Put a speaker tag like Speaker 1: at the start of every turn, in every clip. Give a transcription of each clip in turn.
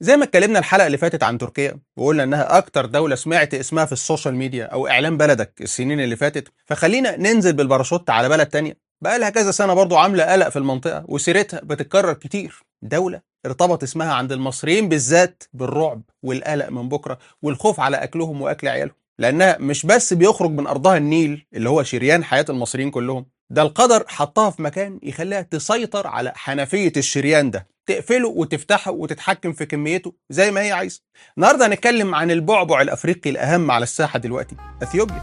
Speaker 1: زي ما اتكلمنا الحلقة اللي فاتت عن تركيا وقلنا انها اكتر دولة سمعت اسمها في السوشيال ميديا او اعلام بلدك السنين اللي فاتت، فخلينا ننزل بالباراشوت على بلد تانية بقى لها كذا سنة برضو عاملة قلق في المنطقة وسيرتها بتتكرر كتير. دولة ارتبط اسمها عند المصريين بالذات بالرعب والقلق من بكرة والخوف على اكلهم واكل عيالهم، لانها مش بس بيخرج من ارضها النيل اللي هو شريان حياة المصريين كلهم، ده القدر حطها في مكان يخليها تسيطر على حنفية الشريان ده، تقفله وتفتحه وتتحكم في كميته زي ما هي عايزة. النهارده هنتكلم عن البعبع الافريقي الاهم على الساحة دلوقتي، اثيوبيا.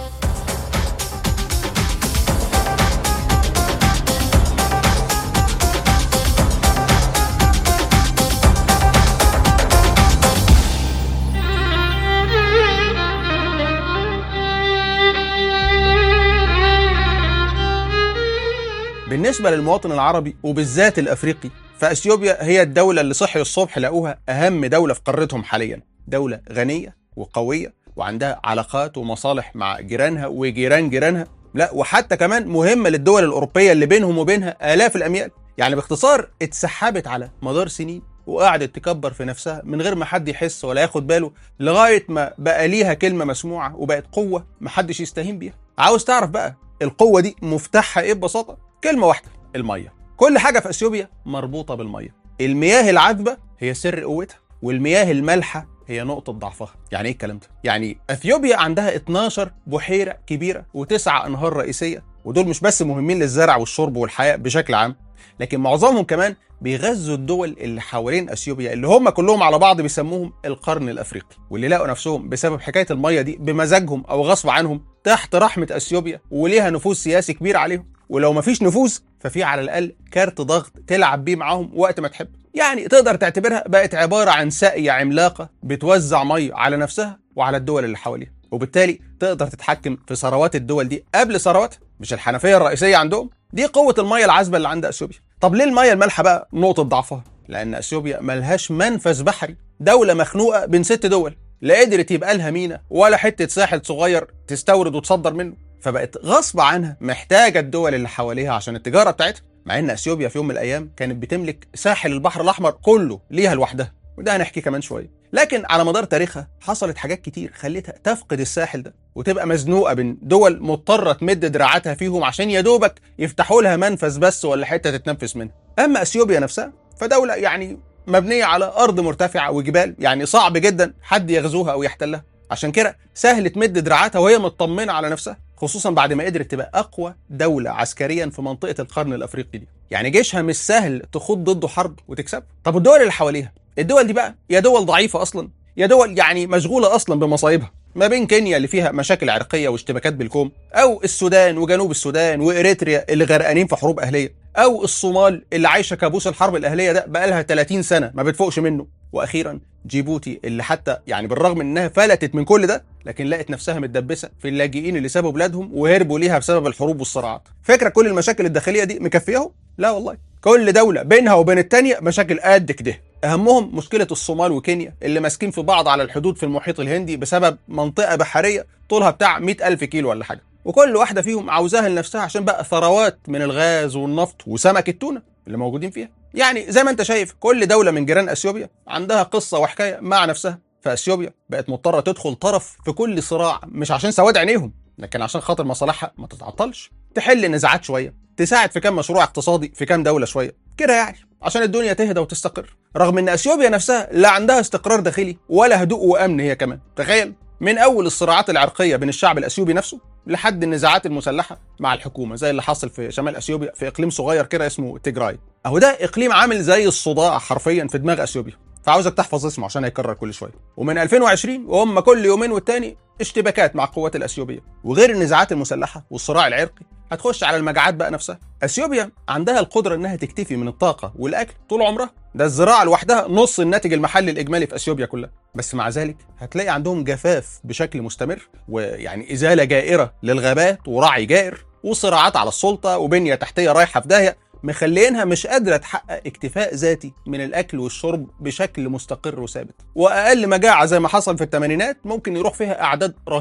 Speaker 1: بالنسبة للمواطن العربي وبالذات الأفريقي، فأثيوبيا هي الدولة اللي صحي الصبح لقوها أهم دولة في قارتهم حاليا. دولة غنية وقوية وعندها علاقات ومصالح مع جيرانها وجيران جيرانها، لا وحتى كمان مهمة للدول الأوروبية اللي بينهم وبينها آلاف الأميال. يعني باختصار اتسحبت على مدار سنين وقعدت تكبر في نفسها من غير ما حد يحس ولا ياخد باله، لغاية ما بقى ليها كلمة مسموعة وبقت قوة محدش يستهين بيها. عاوز تعرف بقى القوة دي مفتاحها ايه؟ ببساطة كلمة واحدة: المية. كل حاجة في أثيوبيا مربوطة بالمية. المياه العذبة هي سر قوتها، والمياه المالحة هي نقطة ضعفها. يعني ايه الكلام ده؟ يعني أثيوبيا عندها 12 بحيرة كبيرة و9 أنهار رئيسية، ودول مش بس مهمين للزرع والشرب والحياة بشكل عام، لكن معظمهم كمان بيغذوا الدول اللي حوالين أثيوبيا اللي هم كلهم على بعض بيسموهم القرن الأفريقي، واللي لقوا نفسهم بسبب حكاية المية دي بمزاجهم أو غصب عنهم تحت رحمة أثيوبيا وليها نفوذ سياسي كبير عليهم. ولو مفيش نفوذ ففي على الأقل كارت ضغط تلعب بيه معاهم وقت ما تحب. يعني تقدر تعتبرها بقت عبارة عن ساقية عملاقة بتوزع مية على نفسها وعلى الدول اللي حواليها، وبالتالي تقدر تتحكم في ثروات الدول دي قبل ثرواتها. مش الحنفية الرئيسية عندهم دي قوة المية العذبة اللي عند أثيوبيا. طب ليه المية المالحة بقى نقطة ضعفها؟ لأن أثيوبيا ملهاش منفذ بحري. دولة مخنوقة بين 6 دول، لا قدرت يبقى لها مينا ولا حتة ساحل صغير تستورد وتصدر منه، فبقت غصب عنها محتاجة الدول اللي حواليها عشان التجارة بتاعتها. مع ان اثيوبيا في يوم من الايام كانت بتملك ساحل البحر الاحمر كله ليها لوحدها، وده هنحكي كمان شوية. لكن على مدار تاريخها حصلت حاجات كتير خلتها تفقد الساحل ده وتبقى مزنوقة بين دول مضطرة تمد دراعاتها فيهم عشان يدوبك يفتحوا لها منفذ بس ولا حتة تتنفس منها. اما اثيوبيا نفسها فدولة يعني مبنية على ارض مرتفعة وجبال، يعني صعب جدا حد يغزوها او يحتلها، عشان كده سهل تمد دراعاتها وهي مطمنة على نفسها، خصوصا بعد ما قدرت تبقى أقوى دولة عسكريا في منطقة القرن الأفريقي دي. يعني جيشها مش سهل تخوض ضده حرب وتكسب. طب الدول اللي حواليها، الدول دي بقى يا دول ضعيفة أصلا يا دول يعني مشغولة أصلا بمصايبها، ما بين كينيا اللي فيها مشاكل عرقية واشتباكات بالكوم، أو السودان وجنوب السودان وإريتريا اللي غرقانين في حروب أهلية، أو الصومال اللي عايشة كابوس الحرب الأهلية ده بقالها 30 سنة ما بتفوقش منه، وأخيرا جيبوتي اللي حتى يعني بالرغم انها فلتت من كل ده لكن لقت نفسها متدبسه في اللاجئين اللي سابوا بلادهم وهربوا ليها بسبب الحروب والصراعات. فكره كل المشاكل الداخليه دي مكفياهم؟ لا والله، كل دوله بينها وبين الثانيه مشاكل قد كده. اهمهم مشكله الصومال وكينيا اللي ماسكين في بعض على الحدود في المحيط الهندي بسبب منطقه بحريه طولها بتاع 100,000 كيلو ولا حاجه، وكل واحده فيهم عاوزاها لنفسها عشان بقى ثروات من الغاز والنفط وسمك التونه اللي موجودين فيها. يعني زي ما انت شايف كل دولة من جيران أثيوبيا عندها قصة وحكاية مع نفسها، فأثيوبيا بقت مضطرة تدخل طرف في كل صراع، مش عشان سواد عينيهم لكن عشان خاطر مصالحها ما تتعطلش، تحل نزاعات شوية، تساعد في كام مشروع اقتصادي في كام دولة شوية كده، يعني عشان الدنيا تهدى وتستقر. رغم ان أثيوبيا نفسها لا عندها استقرار داخلي ولا هدوء وأمن هي كمان. تخيل، من أول الصراعات العرقية بين الشعب الأثيوبي نفسه لحد النزاعات المسلحة مع الحكومة زي اللي حصل في شمال أثيوبيا في إقليم صغير كده اسمه تيجراي. أهو ده إقليم عامل زي الصداع حرفيا في دماغ أثيوبيا، فعاوزك تحفظ اسمه عشان هيكرر كل شوية. ومن 2020 وهم كل يومين والتاني اشتباكات مع القوات الأثيوبية، وغير النزاعات المسلحة والصراع العرقي هتخش على المجاعات بقى نفسها. أثيوبيا عندها القدرة إنها تكتفي من الطاقة والأكل طول عمرها، ده الزراعة لوحدها نص الناتج المحلي الإجمالي في أثيوبيا كلها، بس مع ذلك هتلاقي عندهم جفاف بشكل مستمر، ويعني إزالة جائرة للغابات ورعي جائر وصراعات على السلطة وبنية تحتية رايحة في داهية، مخلينها مش قادرة تحقق اكتفاء ذاتي من الأكل والشرب بشكل مستقر وثابت. وأقل مجاعة زي ما حصل في الثمانينات ممكن يروح فيها أعداد رهيبة،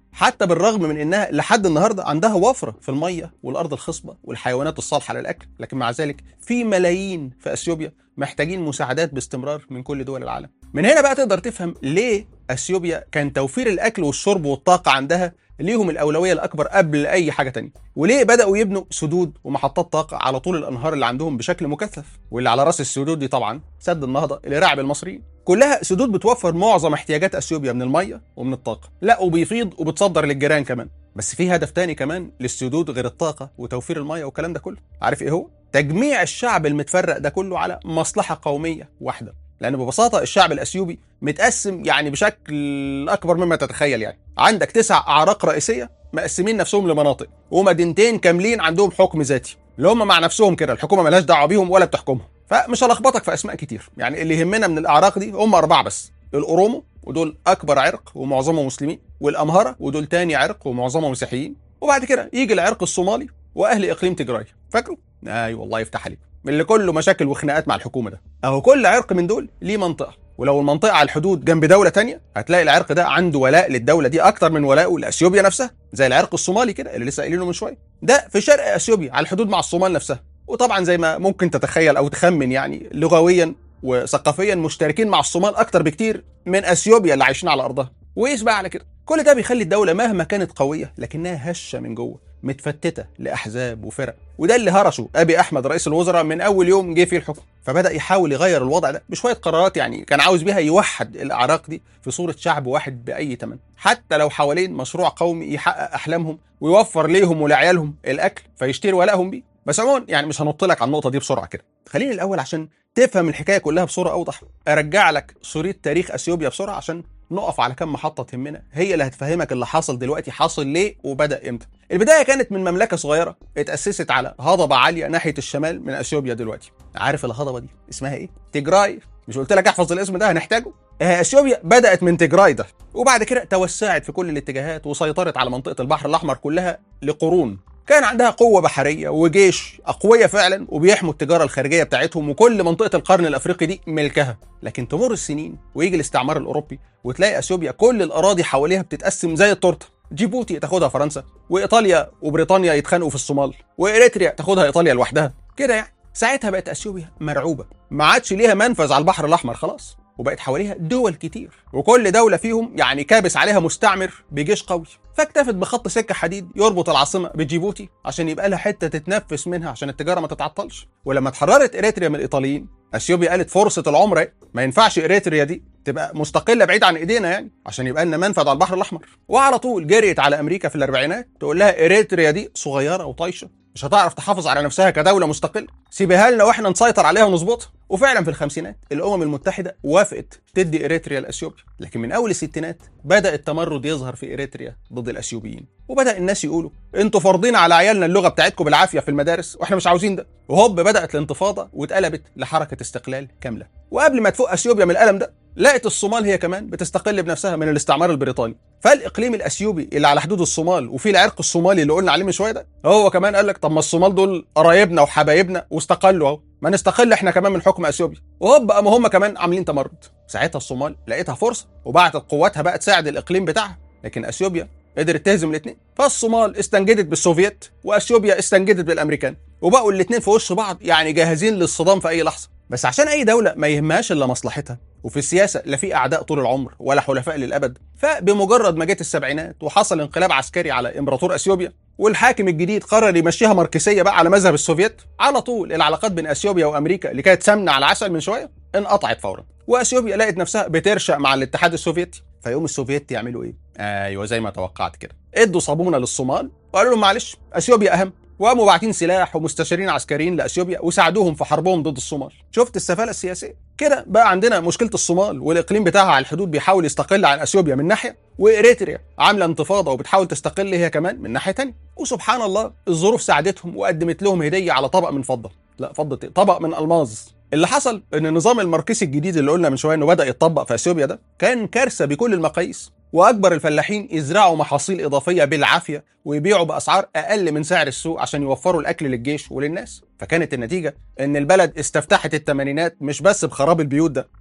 Speaker 1: حتى بالرغم من انها لحد النهارده عندها وفره في الميه والارض الخصبه والحيوانات الصالحه للاكل، لكن مع ذلك في ملايين في اثيوبيا محتاجين مساعدات باستمرار من كل دول العالم. من هنا بقى تقدر تفهم ليه اثيوبيا كان توفير الاكل والشرب والطاقه عندها ليهم الاولويه الاكبر قبل اي حاجه تانية، وليه بداوا يبنوا سدود ومحطات طاقه على طول الانهار اللي عندهم بشكل مكثف، واللي على راس السدود دي طبعا سد النهضه اللي راعب المصريين. كلها سدود بتوفر معظم احتياجات اثيوبيا من الميه ومن الطاقه، لا وبيفيض وبتصدر للجيران كمان. بس في هدف تاني كمان للسدود غير الطاقه وتوفير الميه والكلام ده كله، عارف ايه هو؟ تجميع الشعب المتفرق ده كله على مصلحه قوميه واحده. لان ببساطه الشعب الاثيوبي متقسم يعني بشكل اكبر مما تتخيل. يعني عندك 9 اعراق رئيسيه مقسمين نفسهم لمناطق، ومدينتين كاملين عندهم حكم ذاتي اللي هم مع نفسهم كده، الحكومه ملهاش دعوه بيهم ولا بتحكمهم. فمش هلخبطك في اسماء كتير، يعني اللي يهمنا من الاعراق دي هم 4 بس: الاورومو ودول اكبر عرق ومعظمهم مسلمين، والامهره ودول تاني عرق ومعظمهم مسيحيين، وبعد كده يجي العرق الصومالي واهل اقليم تجراي. فاكره؟ ايوه والله يفتح عليك، من اللي كله مشاكل وخناقات مع الحكومه ده. اهو كل عرق من دول ليه منطقه، ولو المنطقه على الحدود جنب دوله تانية هتلاقي العرق ده عنده ولاء للدوله دي اكتر من ولائه لاثيوبيا نفسها، زي العرق الصومالي كده اللي لسه قايلينه من شويه، ده في شرق اثيوبيا على الحدود مع الصومال نفسها. وطبعا زي ما ممكن تتخيل او تخمن، يعني لغويا وثقافيا مشتركين مع الصومال اكتر بكتير من اثيوبيا اللي عايشين على ارضها. ويس بقى على كده، كل ده بيخلي الدوله مهما كانت قويه لكنها هشه من جوه، متفتته لاحزاب وفرق. وده اللي هرشه ابي احمد رئيس الوزراء من اول يوم جه فيه الحكم، فبدا يحاول يغير الوضع ده بشويه قرارات، يعني كان عاوز بيها يوحد الاعراق دي في صوره شعب واحد باي ثمن، حتى لو حوالين مشروع قومي يحقق احلامهم ويوفر ليهم ولعيالهم الاكل فيشتري ولائهم بيه. بس عموما يعني مش هنط لك على النقطه دي بسرعه كده، خليني الاول عشان تفهم الحكايه كلها بصوره اوضح ارجع لك شريط تاريخ اثيوبيا بسرعه عشان نقف على كم محطه تهمنا، هي اللي هتفهمك اللي حاصل دلوقتي حاصل ليه وبدا امتى. البدايه كانت من مملكه صغيره اتاسست على هضبه عاليه ناحيه الشمال من اثيوبيا دلوقتي. عارف الهضبه دي اسمها ايه؟ تجراي. مش قلت لك احفظ الاسم ده هنحتاجه؟ اثيوبيا بدات من تجراي ده، وبعد كده توسعت في كل الاتجاهات وسيطرت على منطقه البحر الاحمر كلها لقرون. كان عندها قوة بحرية وجيش أقوياء فعلا وبيحموا التجارة الخارجية بتاعتهم، وكل منطقة القرن الأفريقي دي ملكها. لكن تمر السنين ويجي الاستعمار الأوروبي وتلاقي أثيوبيا كل الأراضي حواليها بتتقسم زي التورتة. جيبوتي تاخدها فرنسا، وإيطاليا وبريطانيا يتخانقوا في الصومال، وإريتريا تاخدها إيطاليا لوحدها كده. يعني ساعتها بقت أثيوبيا مرعوبة، ما عادش ليها منفذ على البحر الأحمر خلاص، وبقت حواليها دول كتير وكل دولة فيهم يعني كابس عليها مستعمر بجيش قوي. فاكتفت بخط سكة حديد يربط العاصمة بجيبوتي عشان يبقى لها حتة تتنفس منها عشان التجارة ما تتعطلش. ولما اتحررت إريتريا من الإيطاليين، أثيوبيا قالت فرصة العمر ما ينفعش إريتريا دي تبقى مستقلة بعيد عن إيدينا، يعني عشان يبقى لنا منفذ على البحر الأحمر. وعلى طول جريت على أمريكا في الأربعينات تقول لها إريتريا دي صغيرة وطايشة، مش هتعرف تحافظ على نفسها كدولة مستقلة، سيبها لنا واحنا نسيطر عليها ونظبطها. وفعلا في الخمسينات الامم المتحده وافقت تدي اريتريا لاثيوبيا، لكن من اول الستينات بدا التمرد يظهر في اريتريا ضد الاثيوبيين، وبدا الناس يقولوا انتوا فرضين على عيالنا اللغه بتاعتكم بالعافيه في المدارس واحنا مش عاوزين ده. وهوب بدات الانتفاضه واتقلبت لحركه استقلال كامله. وقبل ما تفوق اثيوبيا من الالم ده لقت الصومال هي كمان بتستقل بنفسها من الاستعمار البريطاني. فالاقليم الاثيوبي اللي على حدود الصومال وفيه العرق الصومالي اللي قلنا عليه من شويه ده، هو كمان قال لك طب ما الصومال دول قرايبنا وحبايبنا واستقلوا اهو، ما نستقل احنا كمان من حكم اثيوبيا. وهوب قاموا هم كمان عاملين تمرد. ساعتها الصومال لقيتها فرصه وبعتت قواتها بقى تساعد الاقليم بتاعها، لكن اثيوبيا قدرت تهزم الاثنين. فالصومال استنجدت بالسوفيت واثيوبيا استنجدت بالامريكان، وبقوا الاثنين في وش بعض يعني جاهزين للصدام في اي لحظه. بس عشان اي دوله ما يهمهاش الا مصلحتها، وفي السياسه لا في اعداء طول العمر ولا حلفاء للابد، فبمجرد ما جت السبعينات وحصل انقلاب عسكري على امبراطور اثيوبيا والحاكم الجديد قرر يمشيها ماركسيه بقى على مذهب السوفيت، على طول العلاقات بين اثيوبيا وامريكا اللي كانت سمنه على عسل من شويه انقطعت فورا، واثيوبيا لقت نفسها بترشق مع الاتحاد السوفيتي. فيقوم السوفيت يعملوا ايه؟ ايوه زي ما توقعت كده، ادوا صابونه للصومال وقالوا لهم معلش اثيوبيا اهم، وقاموا باعتين سلاح ومستشارين عسكريين لاثيوبيا وساعدوهم في حربهم ضد الصومال. شفت السفاله السياسيه؟ كده بقى عندنا مشكله الصومال والاقليم بتاعها على الحدود بيحاول يستقل عن اثيوبيا من ناحيه، واريتريا عامله انتفاضه وبتحاول تستقل هي كمان من ناحيه ثانيه. وسبحان الله الظروف ساعدتهم وقدمت لهم هديه على طبق من فضه، لا فضه إيه؟ طبق من الماظ. اللي حصل ان النظام الماركسي الجديد اللي قلنا من شويه انه بدا يتطبق في اثيوبيا ده كان كارثه بكل المقاييس، واجبر الفلاحين يزرعوا محاصيل اضافيه بالعافيه ويبيعوا باسعار اقل من سعر السوق عشان يوفروا الاكل للجيش وللناس. فكانت النتيجه ان البلد استفتحت الثمانينات مش بس بخراب البيوت ده،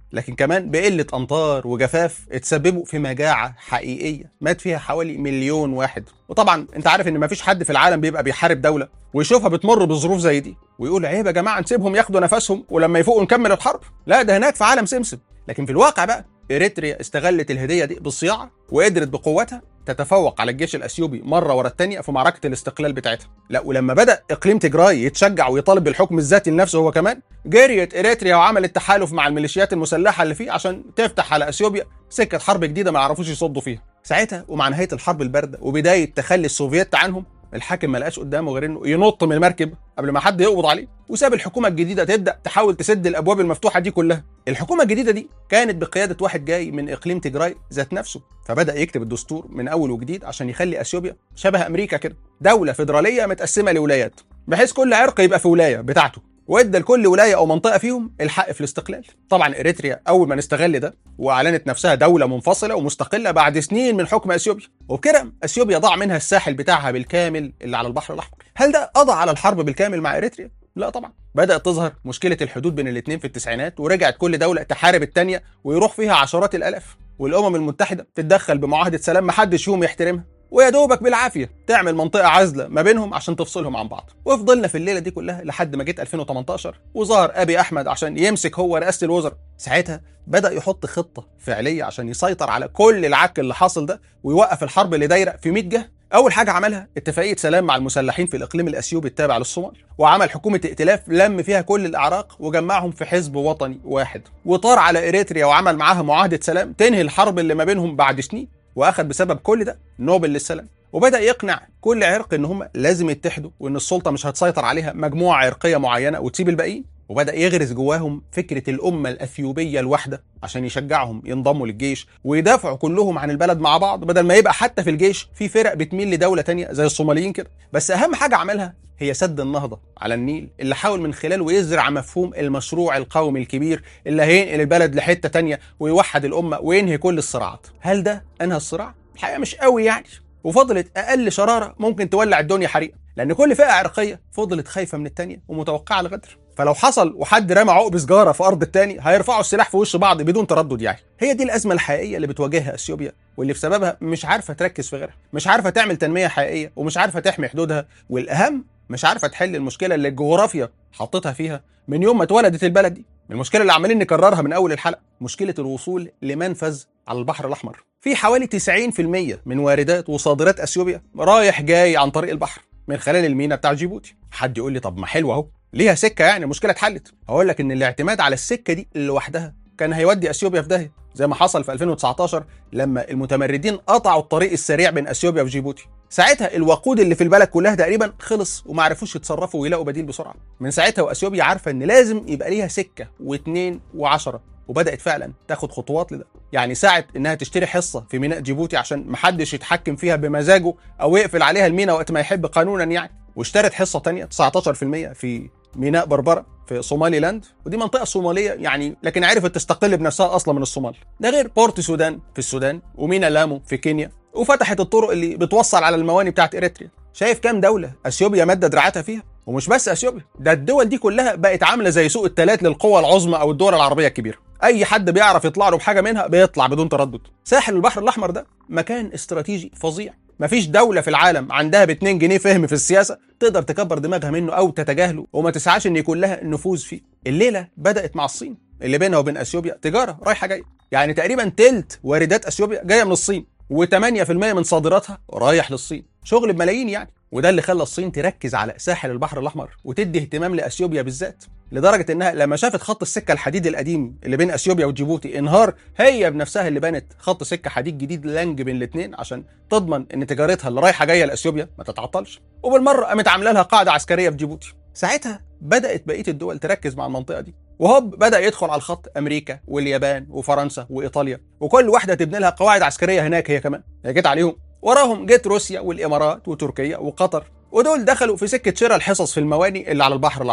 Speaker 1: لكن كمان بقلة أمطار وجفاف اتسببوا في مجاعة حقيقية مات فيها حوالي 1,000,000 واحد. وطبعا انت عارف ان مفيش حد في العالم بيبقى بيحارب دولة ويشوفها بتمر بظروف زي دي ويقول عيب يا جماعة نسيبهم ياخدوا نفسهم ولما يفوقوا نكمل الحرب. لا، ده هناك في عالم سمسم. لكن في الواقع بقى إريتريا استغلت الهدية دي بالصياعة وقدرت بقوتها تتفوق على الجيش الأثيوبي مرة ورا التانية في معركة الاستقلال بتاعتها. لا، ولما بدأ إقليم تجراي يتشجع ويطالب بالحكم الذاتي لنفسه هو كمان، جريت إريتريا وعملت تحالف مع الميليشيات المسلحة اللي فيه عشان تفتح على أثيوبيا سكة حرب جديدة ما يعرفوش يصدوا فيها. ساعتها ومع نهاية الحرب الباردة وبداية تخلي السوفييت عنهم، الحاكم ما لقاش قدامه غير انه ينط من المركب قبل ما حد يقبض عليه، وساب الحكومه الجديده تبدا تحاول تسد الابواب المفتوحه دي كلها. الحكومه الجديده دي كانت بقياده واحد جاي من اقليم تجراي ذات نفسه، فبدا يكتب الدستور من اول وجديد عشان يخلي اثيوبيا شبه امريكا كده، دوله فيدراليه متقسمه لولايات بحيث كل عرق يبقى في ولايه بتاعته، وادى لكل ولايه او منطقه فيهم الحق في الاستقلال. طبعا اريتريا اول ما نستغل ده واعلنت نفسها دوله منفصله ومستقله بعد سنين من حكم اثيوبيا، وبكده اثيوبيا ضاع منها الساحل بتاعها بالكامل اللي على البحر الاحمر. هل ده قضى على الحرب بالكامل مع اريتريا؟ لا طبعا. بدات تظهر مشكله الحدود بين الاثنين في التسعينات، ورجعت كل دوله تحارب الثانيه ويروح فيها عشرات الالاف، والامم المتحده تتدخل بمعاهده سلام محدش فيهم يحترمها، ويا دوبك بالعافيه تعمل منطقه عازله ما بينهم عشان تفصلهم عن بعض. وفضلنا في الليله دي كلها لحد ما جت 2018 وظهر ابي احمد عشان يمسك هو رئاسه الوزراء. ساعتها بدا يحط خطه فعليه عشان يسيطر على كل العك اللي حاصل ده ويوقف الحرب اللي دايره في 100 جهه. اول حاجه عملها اتفاقيه سلام مع المسلحين في الاقليم الاثيوبي التابع للصومال، وعمل حكومه ائتلاف لم فيها كل الاعراق وجمعهم في حزب وطني واحد، وطار على اريتريا وعمل معاها معاهده سلام تنهي الحرب اللي ما بينهم بعد سنين، واخد بسبب كل ده نوبل للسلام. وبدأ يقنع كل عرق ان هم لازم يتحدوا وان السلطة مش هتسيطر عليها مجموعة عرقية معينة وتسيب الباقيين، وبدأ يغرس جواهم فكرة الأمة الأثيوبية الواحدة عشان يشجعهم ينضموا للجيش ويدافعوا كلهم عن البلد مع بعض، بدل ما يبقى حتى في الجيش في فرق بتميل لدولة تانية زي الصوماليين كده. بس أهم حاجة عملها هي سد النهضة على النيل، اللي حاول من خلاله يزرع مفهوم المشروع القومي الكبير اللي هينقل البلد لحتة تانية ويوحد الأمة وينهي كل الصراعات. هل ده أنهى الصراع؟ الحقيقة مش قوي يعني، وفضلت اقل شراره ممكن تولع الدنيا حريقه، لان كل فئه عرقيه فضلت خايفه من الثانيه ومتوقعه الغدر، فلو حصل وحد رمى عقب سجاره في ارض الثاني هيرفعوا السلاح في وش بعض بدون تردد. يعني هي دي الازمه الحقيقيه اللي بتواجهها اثيوبيا، واللي بسببها مش عارفه تركز في غيرها، مش عارفه تعمل تنميه حقيقيه، ومش عارفه تحمي حدودها، والاهم مش عارفه تحل المشكله اللي الجغرافيا حطتها فيها من يوم ما اتولدت البلد دي، المشكله اللي عمالين نكررها من اول الحلقه، مشكله الوصول لمنفذ على البحر الاحمر. في حوالي 90% من واردات وصادرات اثيوبيا رايح جاي عن طريق البحر من خلال الميناء بتاع جيبوتي. حد يقول لي طب ما حلو اهو، ليها سكه يعني المشكله اتحلت. هقول لك ان الاعتماد على السكه دي لوحدها كان هيودي اثيوبيا في داهيه، زي ما حصل في 2019 لما المتمردين قطعوا الطريق السريع بين اثيوبيا وجيبوتي. ساعتها الوقود اللي في البلد كلها تقريبا خلص وما عرفوش يتصرفوا ويلاقوا بديل بسرعه. من ساعتها واثيوبيا عارفه ان لازم يبقى ليها سكه واثنين وعشرة، وبدات فعلا تاخد خطوات لده. يعني ساعه انها تشتري حصه في ميناء جيبوتي عشان محدش يتحكم فيها بمزاجه او يقفل عليها الميناء وقت ما يحب قانونا يعني، واشترت حصه ثانيه 19% في ميناء بربره في صومالي لاند، ودي منطقه صوماليه يعني لكن عرفت تستقل بنفسها اصلا من الصومال. ده غير بورت سودان في السودان وميناء لامو في كينيا، وفتحت الطرق اللي بتوصل على المواني بتاعت اريتريا. شايف كام دوله اثيوبيا مادة دراعاتها فيها؟ ومش بس اثيوبيا، ده الدول دي كلها بقت عامله زي سوق التلات للقوى العظمى او الدول العربيه الكبيره، اي حد بيعرف يطلع له بحاجه منها بيطلع بدون تردد. ساحل البحر الاحمر ده مكان استراتيجي فظيع، مفيش دوله في العالم عندها ب2 جنيه فهم في السياسه تقدر تكبر دماغها منه او تتجاهله وما تسعاش ان يكون لها النفوذ فيه. الليله بدات مع الصين اللي بينها وبين اثيوبيا تجاره رايحه جايه، يعني تقريبا تلت واردات اثيوبيا جايه من الصين، و8% من صادراتها رايح للصين، شغل بملايين يعني. وده اللي خلى الصين تركز على ساحل البحر الاحمر وتدي اهتمام لاثيوبيا بالذات، لدرجه انها لما شافت خط السكه الحديد القديم اللي بين اثيوبيا وجيبوتي انهار، هي بنفسها اللي بنت خط سكه حديد جديد لانج بين الاثنين عشان تضمن ان تجارتها اللي رايحه جايه لاثيوبيا ما تتعطلش، وبالمره قامت عامله لها قاعده عسكريه في جيبوتي. ساعتها بدات بقيه الدول تركز مع المنطقه دي، وهوب بدا يدخل على الخط امريكا واليابان وفرنسا وايطاليا، وكل واحده تبني لها قواعد عسكريه هناك هي كمان. هي جت عليهم، وراهم جت روسيا والامارات وتركيا وقطر، ودول دخلوا في سكه شراء الحصص في المواني اللي على البحر الاحمر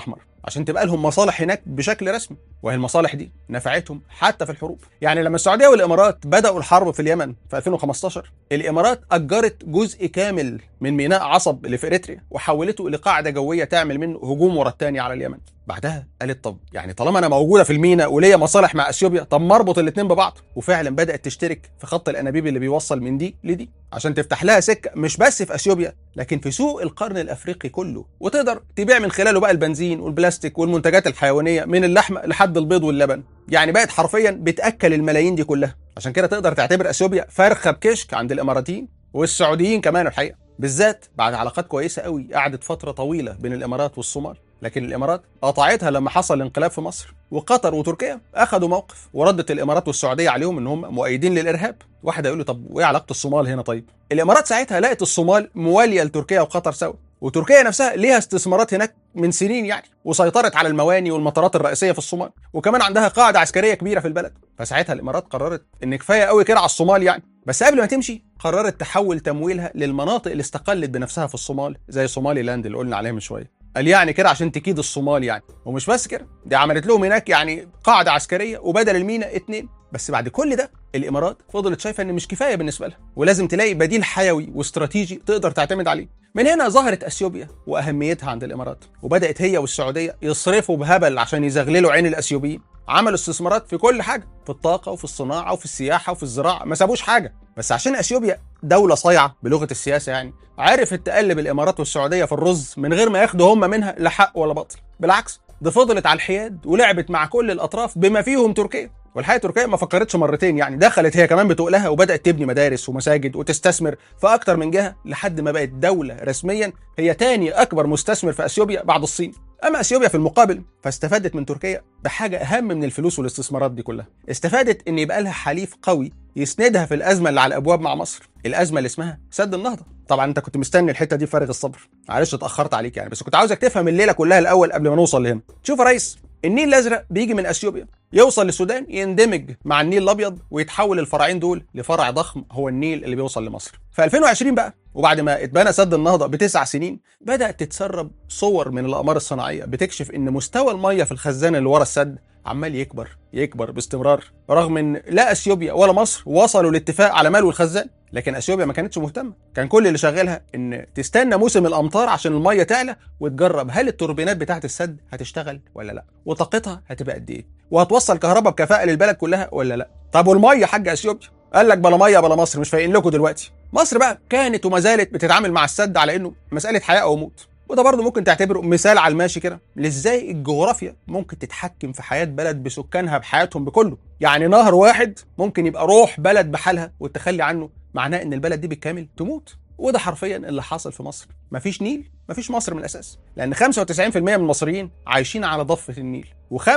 Speaker 1: عشان تبقى لهم مصالح هناك بشكل رسمي، وهي المصالح دي نفعتهم حتى في الحروب. يعني لما السعوديه والامارات بداوا الحرب في اليمن في 2015، الامارات اجرت جزء كامل من ميناء عصب اللي في اريتريا وحولته لقاعده جويه تعمل منه هجوم ورا الثاني على اليمن. بعدها قالت طب يعني طالما انا موجوده في الميناء وليا مصالح مع اثيوبيا، طب ما اربط الاثنين ببعض. وفعلا بدات تشترك في خط الانابيب اللي بيوصل من دي لدي عشان تفتح لها سكه مش بس في اثيوبيا لكن في سوق القرن الافريقي كله، وتقدر تبيع من خلاله بقى البنزين والبلاستيك والمنتجات الحيوانيه من اللحم لحد البيض واللبن. يعني بقت حرفيا بتاكل الملايين دي كلها. عشان كده تقدر تعتبر اثيوبيا فرخه بكشك عند الاماراتيين والسعوديين كمان الحقيقه، بالذات بعد علاقات كويسه قوي قعدت فتره طويله بين الامارات والصومال. لكن الامارات قطعتها لما حصل الانقلاب في مصر، وقطر وتركيا اخذوا موقف وردت الامارات والسعوديه عليهم ان هم مؤيدين للارهاب. واحد يقول له طب وايه علاقه الصومال هنا؟ طيب الامارات ساعتها لقت الصومال مواليه لتركيا وقطر سوا، وتركيا نفسها ليها استثمارات هناك من سنين يعني، وسيطرت على المواني والمطارات الرئيسيه في الصومال، وكمان عندها قاعده عسكريه كبيره في البلد. فساعتها الامارات قررت ان كفايه قوي كده على الصومال يعني. بس قبل ما تمشي قررت تحول تمويلها للمناطق اللي استقلت بنفسها في الصومال زي صومالي لاند اللي قلنا عليها من شويه. قال يعني كده عشان تكيد الصومال يعني. ومش بس كده، دي عملت لهم هناك يعني قاعده عسكريه وبدل الميناء 2. بس بعد كل ده الامارات فضلت شايفه ان مش كفايه بالنسبه لها، ولازم تلاقي بديل حيوي واستراتيجي تقدر تعتمد عليه. من هنا ظهرت اثيوبيا واهميتها عند الامارات، وبدات هي والسعوديه يصرفوا بهبل عشان يزغللوا عين الاثيوبيين. عملوا استثمارات في كل حاجه، في الطاقه وفي الصناعه وفي السياحه وفي الزراعه، ما سابوش حاجه. بس عشان اثيوبيا دوله صايعه بلغه السياسه يعني، عرفت تقلب الامارات والسعوديه في الرز من غير ما ياخدوا هم منها لا حق ولا باطل. بالعكس ده فضلت على الحياد ولعبت مع كل الاطراف بما فيهم تركيا. والحقيقه تركيا ما فكرتش مرتين يعني، دخلت هي كمان بتقلها وبدات تبني مدارس ومساجد وتستثمر في اكتر من جهه لحد ما بقت دوله رسميا هي تاني اكبر مستثمر في اثيوبيا بعد الصين. اما اثيوبيا في المقابل فاستفادت من تركيا بحاجه اهم من الفلوس والاستثمارات دي كلها، استفادت ان يبقى لها حليف قوي يسندها في الازمه اللي على الابواب مع مصر، الازمه اللي اسمها سد النهضه. طبعا انت كنت مستني الحته دي بفارغ الصبر، معلش اتاخرت عليك يعني، بس كنت عاوزك تفهم الليله كلها الاول قبل ما نوصل لهنا. شوف يا ريس، النيل الازرق بيجي من اثيوبيا يوصل للسودان يندمج مع النيل الابيض ويتحول الفرعين دول لفرع ضخم هو النيل اللي بيوصل لمصر. في 2020 بقى وبعد ما اتبنى سد النهضه ب9 سنين بدات تتسرب صور من الاقمار الصناعيه بتكشف ان مستوى الميه في الخزان اللي ورا السد عمال يكبر باستمرار، رغم ان لا اثيوبيا ولا مصر وصلوا لاتفاق على ملء الخزان. لكن اثيوبيا ما كانتش مهتمه، كان كل اللي شغالها ان تستنى موسم الامطار عشان الميه تعلى وتجرب هل التوربينات بتاعه السد هتشتغل ولا لا، وطاقتها هتبقى قد ايه، وهتوصل كهرباء بكفاءه للبلد كلها ولا لا. طب والميه يا حاج اثيوبيا؟ قال لك بلا ميه بلا مصر، مش فايقين لكم دلوقتي. مصر بقى كانت وما زالت بتتعامل مع السد على انه مساله حياه او موت، وده برضه ممكن تعتبره مثال على الماشي كده لازاي الجغرافيا ممكن تتحكم في حياه بلد بسكانها بحياتهم بكله. يعني نهر واحد ممكن يبقى روح بلد بحالها والتخلي عنه معناه ان البلد دي بالكامل تموت. وده حرفيا اللي حاصل في مصر. مفيش نيل مفيش مصر من الاساس، لان 95% من المصريين عايشين على ضفه النيل،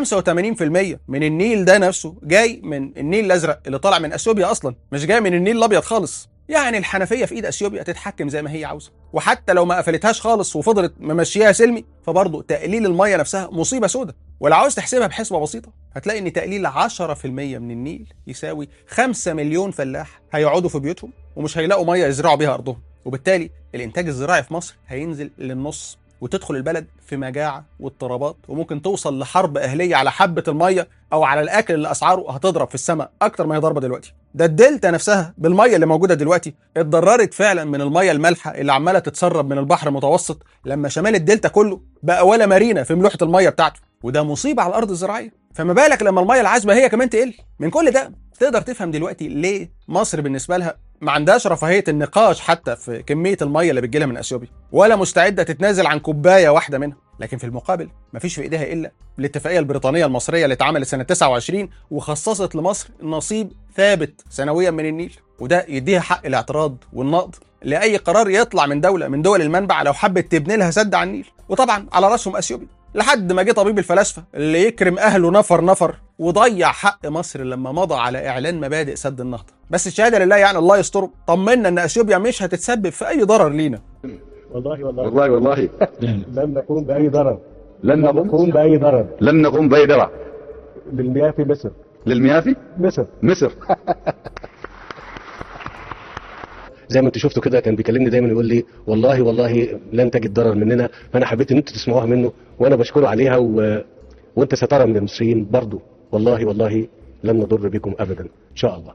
Speaker 1: و85% من النيل ده نفسه جاي من النيل الازرق اللي طالع من اثيوبيا اصلا، مش جاي من النيل الابيض خالص. يعني الحنفيه في ايد اثيوبيا تتحكم زي ما هي عاوزه، وحتى لو ما قفلتهاش خالص وفضلت ممشيها سلمي فبرضه تقليل الميه نفسها مصيبه سودة. ولو عاوز تحسبها بحسبه بسيطه هتلاقي ان تقليل 10% من النيل يساوي 5 مليون فلاح هيقعدوا في بيوتهم ومش هيلاقوا ميه يزرعوا بيها ارضهم، وبالتالي الانتاج الزراعي في مصر هينزل للنص، وتدخل البلد في مجاعه واضطرابات، وممكن توصل لحرب اهليه على حبه الميه او على الاكل اللي اسعاره هتضرب في السماء اكتر ما هي ضربه دلوقتي. ده الدلتا نفسها بالميه اللي موجوده دلوقتي اتضررت فعلا من الميه المالحه اللي عماله تتسرب من البحر المتوسط، لما شمال الدلتا كله بقى ولا مارينا في ملوحه الميه بتاعته، وده مصيبه على الارض الزراعيه. فما بالك لما الميه العذبه هي كمان تقل. من كل ده تقدر تفهم دلوقتي ليه مصر بالنسبه لها ما عندهاش رفاهيه النقاش حتى في كميه الميه اللي بتجيلها من اثيوبيا، ولا مستعده تتنازل عن كوبايه واحده منها. لكن في المقابل مفيش في ايديها الا الاتفاقيه البريطانيه المصريه اللي اتعملت سنه 29 وخصصت لمصر نصيب ثابت سنويا من النيل، وده يديها حق الاعتراض والنقض لاي قرار يطلع من دوله من دول المنبع لو حبت تبني لها سد على النيل، وطبعا على راسهم اثيوبيا. لحد ما جه طبيب الفلاسفه اللي يكرم اهله نفر وضيع حق مصر لما مضى على اعلان مبادئ سد النهضه. بس الشهاده لله يعني الله يستره، طمنا ان اثيوبيا مش هتتسبب في اي ضرر لينا.
Speaker 2: والله
Speaker 3: لن نقوم بأي ضرر.
Speaker 2: لن نقوم بأي ضرر
Speaker 3: للمياه في مصر.
Speaker 2: للمياه في
Speaker 3: مصر. زي ما انتوا شفتوا كده كان بيكلمني دايما يقول لي والله والله لن تجد ضرر مننا، فانا حبيت ان انتوا تسمعوها منه وانا بشكره عليها وانت سترى من المصريين برضو والله والله لن نضر بكم ابدا ان شاء الله.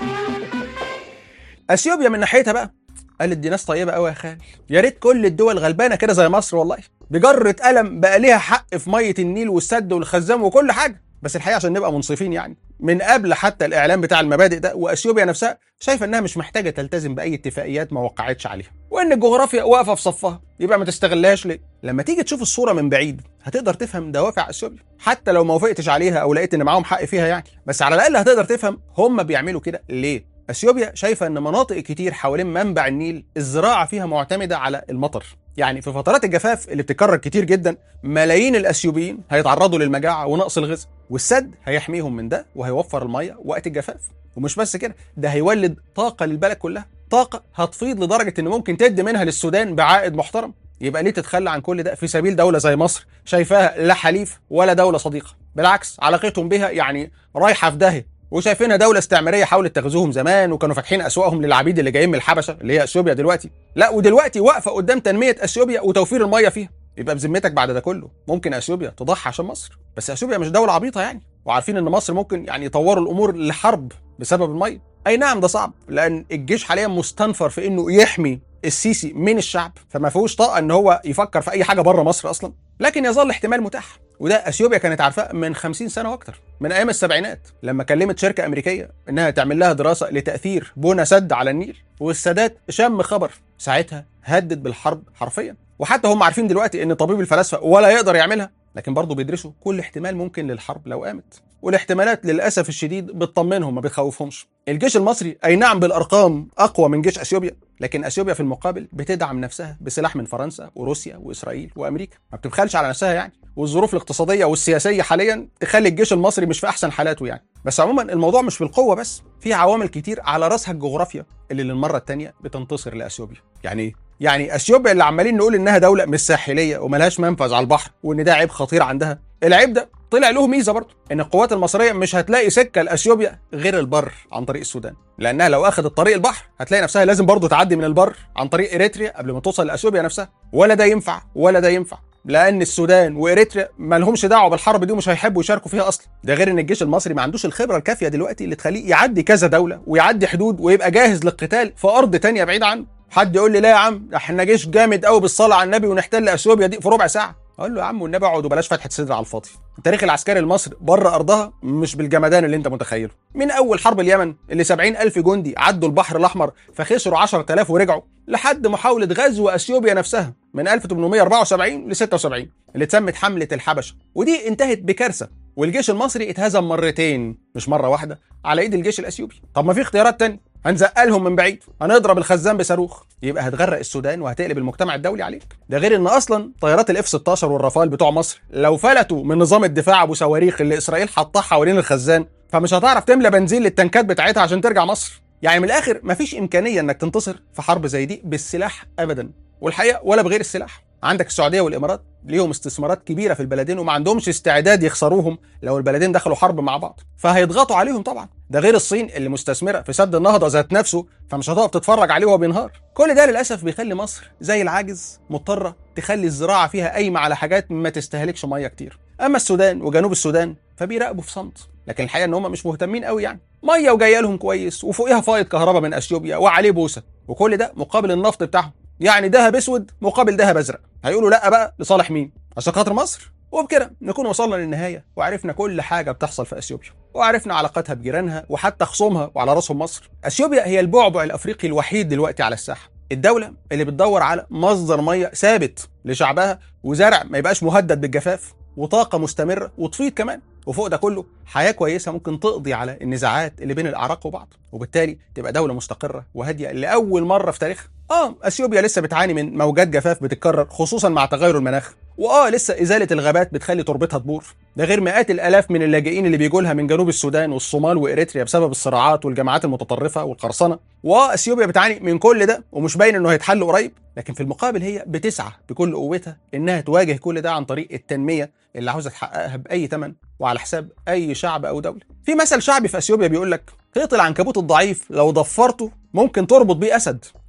Speaker 1: اثيوبيا من ناحيتها بقى قالت دي ناس طيبه قوي يا خال، يا ريت كل الدول غلبانه كده زي مصر والله، بجره قلم بقى ليها حق في ميه النيل والسد والخزان وكل حاجه. بس الحقيقه عشان نبقى منصفين يعني من قبل حتى الاعلان بتاع المبادئ ده، واثيوبيا نفسها شايفه انها مش محتاجه تلتزم باي اتفاقيات ما وقعتش عليها، وان الجغرافيا واقفه في صفها، يبقى ما تستغلهاش ليه؟ لما تيجي تشوف الصوره من بعيد هتقدر تفهم دوافع اثيوبيا، حتى لو ما وافقتش عليها او لقيت ان معاهم حق فيها يعني، بس على الاقل هتقدر تفهم هم بيعملوا كده ليه. اثيوبيا شايفه ان مناطق كتير حوالين منبع النيل الزراعه فيها معتمده على المطر، يعني في فترات الجفاف اللي بتتكرر كتير جدا ملايين الاثيوبيين هيتعرضوا للمجاعه ونقص الغذاء، والسد هيحميهم من ده وهيوفر الميه وقت الجفاف. ومش بس كده، ده هيولد طاقه للبلد كلها، طاقه هتفيض لدرجه ان ممكن تدي منها للسودان بعائد محترم. يبقى ليه تتخلى عن كل ده في سبيل دوله زي مصر شايفاها لا حليف ولا دوله صديقه؟ بالعكس علاقتهم بها يعني رايحه في داهيه، وشايفينها دولة استعمارية حاولت تغزوهم زمان وكانوا فاتحين أسواقهم للعبيد اللي جايين من الحبشة اللي هي اثيوبيا دلوقتي. لا ودلوقتي واقفة قدام تنمية اثيوبيا وتوفير المية فيها. يبقى بذمتك بعد ده كله ممكن اثيوبيا تضحي عشان مصر؟ بس اثيوبيا مش دولة عبيطة يعني، وعارفين ان مصر ممكن يعني يطوروا الامور لحرب بسبب المية. اي نعم ده صعب لان الجيش حاليا مستنفر في انه يحمي السيسي من الشعب، فما فيهوش طاقة ان هو يفكر في اي حاجة بره مصر اصلا، لكن يظل احتمال متاح. وده اثيوبيا كانت عارفاه من 50 سنه واكتر، من ايام السبعينات لما كلمت شركه امريكيه انها تعمل لها دراسه لتاثير بنى سد على النيل، والسادات شم خبر ساعتها هدد بالحرب حرفيا. وحتى هم عارفين دلوقتي ان طبيب الفلاسفه ولا يقدر يعملها، لكن برضه بيدرسوا كل احتمال ممكن للحرب لو قامت، والاحتمالات للاسف الشديد بتطمنهم ما بتخوفهمش. الجيش المصري اي نعم بالارقام اقوى من جيش اثيوبيا، لكن اثيوبيا في المقابل بتدعم نفسها بسلاح من فرنسا وروسيا واسرائيل وامريكا، ما بتبخلش على نفسها يعني، والظروف الاقتصاديه والسياسيه حاليا تخلي الجيش المصري مش في احسن حالاته يعني. بس عموما الموضوع مش بالقوه بس، في عوامل كتير على راسها الجغرافيا اللي للمره الثانيه بتنتصر لاثيوبيا. يعني اثيوبيا اللي عمالين نقول انها دوله مش ساحليه وملهاش منفذ على البحر وان ده عيب خطير عندها، العيب ده طلع له ميزه برضه، ان القوات المصريه مش هتلاقي سكه لاثيوبيا غير البر عن طريق السودان، لانها لو اخذت طريق البحر هتلاقي نفسها لازم برضه تعدي من البر عن طريق اريتريا قبل ما توصل لاثيوبيا نفسها، ولا ده ينفع ولا ده ينفع، لان السودان واريتريا ما لهمش دعوه بالحرب دي ومش هيحبوا يشاركوا فيها اصلا. ده غير ان الجيش المصري ما عندوش الخبره الكافيه دلوقتي اللي تخليه يعدي كذا دوله ويعدي حدود ويبقى جاهز للقتال في ارض تانية بعيد عنه. حد يقول لي لا يا عم احنا جيش جامد قوي بالصلاه على النبي ونحتل اثيوبيا دي في ربع ساعه، اقول له يا عم والنبي اقعد وبلاش فتحه صدر على الفاضي. التاريخ العسكري المصري بره ارضها مش بالجمدان اللي انت متخيله، من اول حرب اليمن اللي 70,000 جندي عدوا البحر الاحمر فخسروا 10,000 ورجعوا، لحد محاوله غزو اثيوبيا نفسها من 1874 ل 76 اللي اتسمت حمله الحبشه، ودي انتهت بكارثه، والجيش المصري اتهزم مرتين مش مره واحده على ايد الجيش الاثيوبي. طب ما في اختيارات تانية، هنزقلهم من بعيد، هنضرب الخزان بصاروخ، يبقى هتغرق السودان وهتقلب المجتمع الدولي عليك. ده غير ان اصلا طيارات الاف 16 والرافال بتوع مصر لو فلتوا من نظام الدفاع ابو صواريخ اللي اسرائيل حطها حوالين الخزان فمش هتعرف تملى بنزين للتنكات بتاعتها عشان ترجع مصر. يعني من الاخر مفيش امكانيه انك تنتصر في حرب زي دي بالسلاح ابدا، والحقيقه ولا بغير السلاح. عندك السعوديه والامارات ليهم استثمارات كبيره في البلدين وما عندهمش استعداد يخسروهم لو البلدين دخلوا حرب مع بعض، فهيضغطوا عليهم طبعا. ده غير الصين اللي مستثمره في سد النهضه ذات نفسه، فمش هتقف تتفرج عليه وهو بينهار. كل ده للاسف بيخلي مصر زي العاجز مضطره تخلي الزراعه فيها قايمه على حاجات ما تستهلكش ميه كتير. اما السودان وجنوب السودان فبيراقبوا في صمت، لكن الحقيقه ان هم مش مهتمين قوي يعني، ميه وجايه لهم كويس وفوقيها فايض كهرباء من اثيوبيا وعليه بوسه، وكل ده مقابل النفط بتاعهم، يعني دهب اسود مقابل دهب ازرق. هيقولوا لا بقى لصالح مين؟ عشان خاطر مصر. وبكده نكون وصلنا للنهايه وعرفنا كل حاجه بتحصل في اثيوبيا، وعرفنا علاقاتها بجيرانها وحتى خصومها وعلى راسهم مصر. اثيوبيا هي البعبع الافريقي الوحيد دلوقتي على الساحه، الدوله اللي بتدور على مصدر ميه ثابت لشعبها وزرع ما يبقاش مهدد بالجفاف وطاقه مستمره وتفيض كمان، وفوق ده كله حياه كويسه ممكن تقضي على النزاعات اللي بين الاعراق وبعض، وبالتالي تبقى دوله مستقره وهاديه لاول مره في تاريخها. اثيوبيا لسه بتعاني من موجات جفاف بتتكرر خصوصا مع تغير المناخ، لسه ازاله الغابات بتخلي تربتها تبور، ده غير مئات الالاف من اللاجئين اللي بيجوا لها من جنوب السودان والصومال واريتريا بسبب الصراعات والجماعات المتطرفه والقرصنه. اثيوبيا بتعاني من كل ده ومش باين انه هيتحل قريب، لكن في المقابل هي بتسعى بكل قوتها انها تواجه كل ده عن طريق التنميه اللي عاوزه تحققها باي ثمن وعلى حساب اي شعب او دوله. في مثل شعبي في اثيوبيا بيقول لك: خيط العنكبوت الضعيف لو ضفرته ممكن تربط بيه اسد،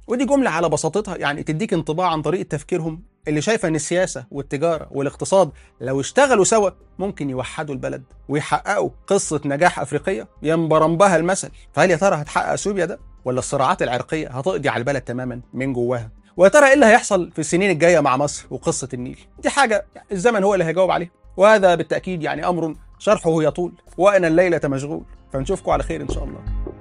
Speaker 1: ودي جملة على بساطتها يعني تديك انطباع عن طريقة تفكيرهم اللي شايفة ان السياسة والتجارة والاقتصاد لو اشتغلوا سوا ممكن يوحدوا البلد ويحققوا قصة نجاح أفريقية ينبرم بها المثل. فهل يا ترى هتحقق اثيوبيا ده، ولا الصراعات العرقية هتقضي على البلد تماما من جواها؟ ويا ترى ايه اللي هيحصل في السنين الجاية مع مصر وقصة النيل؟ دي حاجة الزمن هو اللي هيجاوب عليها، وهذا بالتأكيد يعني أمر شرحه يطول وأنا الليلة مشغول. فنشوفكم على خير إن شاء الله.